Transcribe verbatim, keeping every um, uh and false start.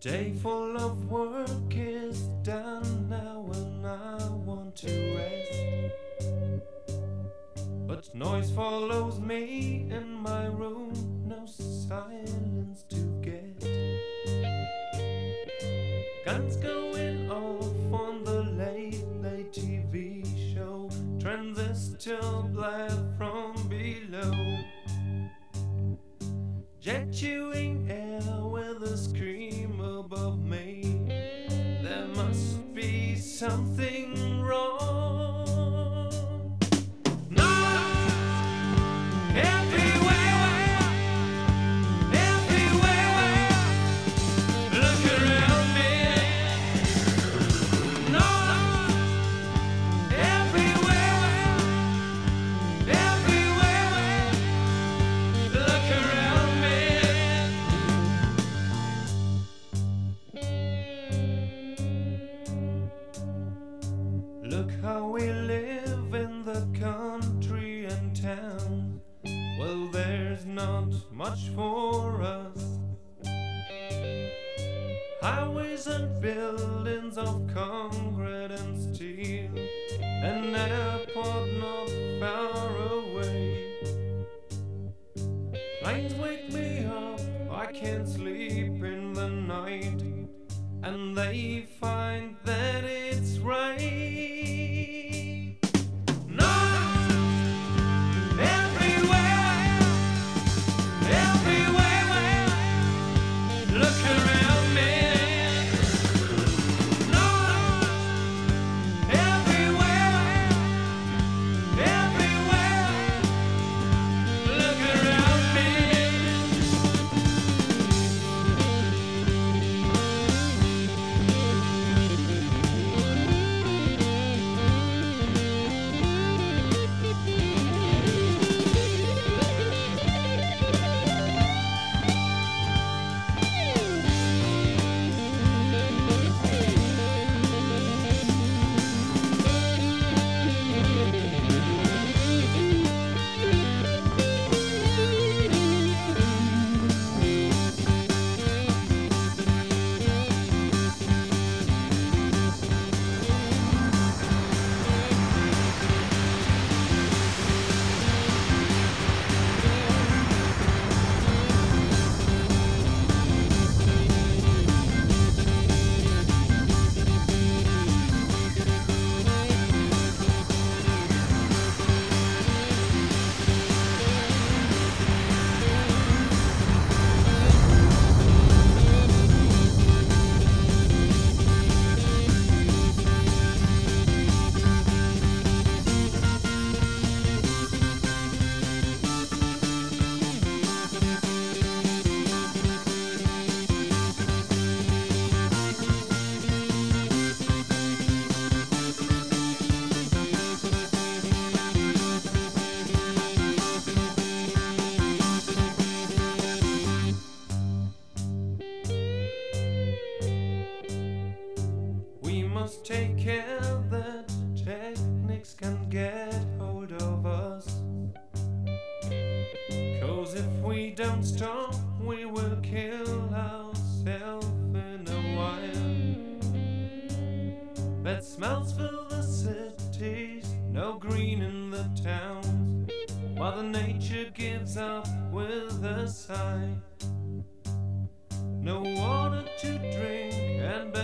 Day full of work is done now and I want to rest, but noise follows me in my room, no silence to get. Guns going off on the late late T V show, transistor blare from below, jet chewing air with a scream above me. There must be something wrong. Noise everywhere, everywhere. Look around me. Noise everywhere, everywhere. Look around me. Look how we live in the country and town. Well, there's not much for us. Highways and buildings of concrete and steel, an airport not far away. Planes wake me up, I can't sleep in the night, and they find that it's right. Noise everywhere, everywhere. Look around me. Noise everywhere, everywhere. Look around me. Must take care that technics can get hold of us, 'cause if we don't stop we will kill ourselves in a while. Bad smells fill the cities, no green in the towns, Mother Nature gives up with a sigh. No water to drink and